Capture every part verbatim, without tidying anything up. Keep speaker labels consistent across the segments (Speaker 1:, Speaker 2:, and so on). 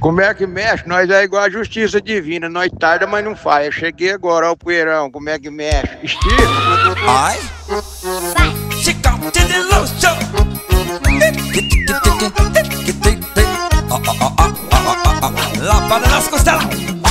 Speaker 1: Como é que mexe? Nós é igual a justiça divina, nós tarda, mas não falha. Eu cheguei agora, ó o poeirão, como é que mexe? Estica.
Speaker 2: Ai. Chica, lapada nas costelas.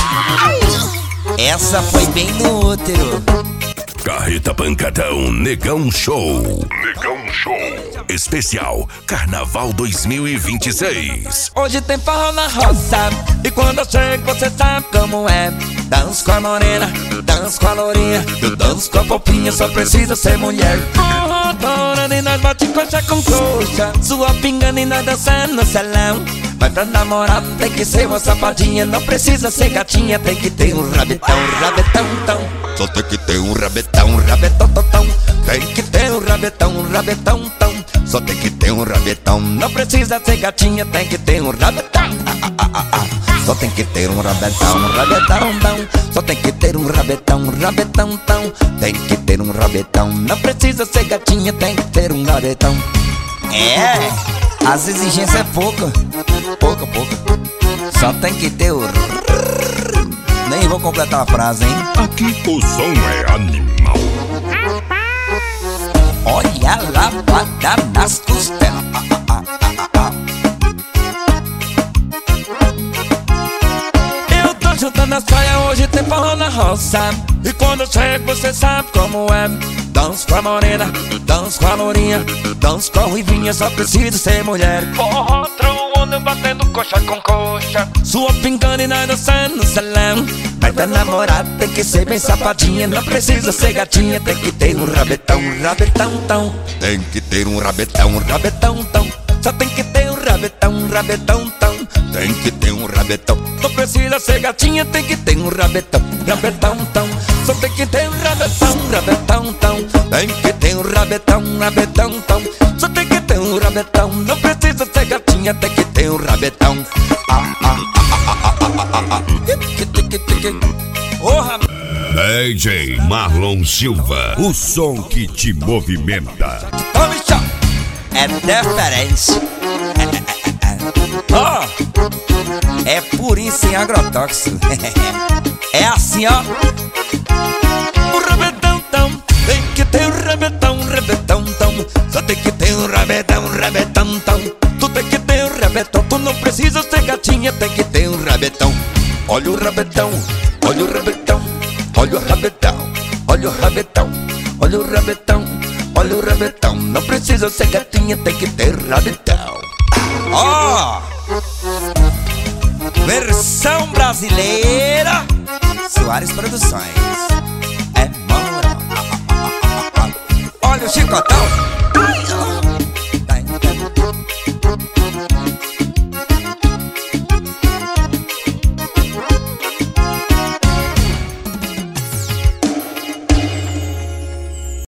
Speaker 2: Essa foi bem no útero.
Speaker 3: Carreta Pancadão Negão Show. Negão Show. Especial Carnaval dois mil e vinte e seis.
Speaker 2: Hoje tem forró na roça, e quando eu chego você sabe como é. Danço com a morena, danço com a lourinha, eu danço com a popinha, só precisa ser mulher. Forró torando e nós bate coxa com coxa, sua pingando e nós dançando no salão. Mas pra namorar tem que ser uma sapatinha, não precisa ser gatinha, tem que ter um rabetão, rabetão, tão. Só tem que ter um rabetão, rabetão, tão, tão. Tem que ter um rabetão, rabetão, tão. Só tem que ter um rabetão, não precisa ser gatinha, tem que ter um rabetão. Ah, ah, ah, ah. Só tem que ter um rabetão, rabetão, tão. Só tem que ter um rabetão, rabetão, tão. Tem que ter um rabetão, não precisa ser gatinha, tem que ter um rabetão. É, as exigências é pouca, pouca, pouca. Só tem que ter o... Nem vou completar a frase, hein?
Speaker 3: Aqui o som é animal.
Speaker 2: Olha a lavada nas costelas. Ah, ah, ah, ah, ah. Eu tô juntando as praias, hoje tem forró na roça, e quando eu chego você sabe como é. Danço com a morena, danço com a lourinha, danço com a ruivinha, só preciso ser mulher. Forró troando, batendo coxa com coxa, sua pingando e nós dançando no salão. Mas pra namorar tem que ser bem sapatinha, não precisa ser gatinha, tem que ter um rabetão, rabetão, tão. Tem que ter um rabetão, rabetão, tão. Só tem que ter um rabetão, rabetão, tão. Tem que ter um rabetão, não precisa ser gatinha, tem que ter um rabetão, rabetão, tão. Só tem que ter um rabetão, rabetão, tão. Tem que ter um rabetão, rabetão, tão. Só tem que ter um rabetão, não precisa ser gatinha, tem que ter um rabetão. Ah, ah, ah, ah, ah, ah, ah, ah. Porra!
Speaker 3: D J Marlon Silva, o som que te movimenta.
Speaker 2: Ô, bicho, é diferente. Ó, oh, é purinho sem agrotóxico. É assim, ó. O rabetão, tão. Tem que ter um rabetão, rabetão, tão. Só tem que ter um rabetão, rabetão, tão. Tu tem que ter um rabetão, tu não precisa ser gatinha, tem que ter um rabetão. Olha o rabetão, olha o rabetão, olha o rabetão, olha o rabetão, olha o rabetão, olha o rabetão. Não precisa ser gatinha, tem que ter rabetão. Ó, oh, versão brasileira, Soares Produções.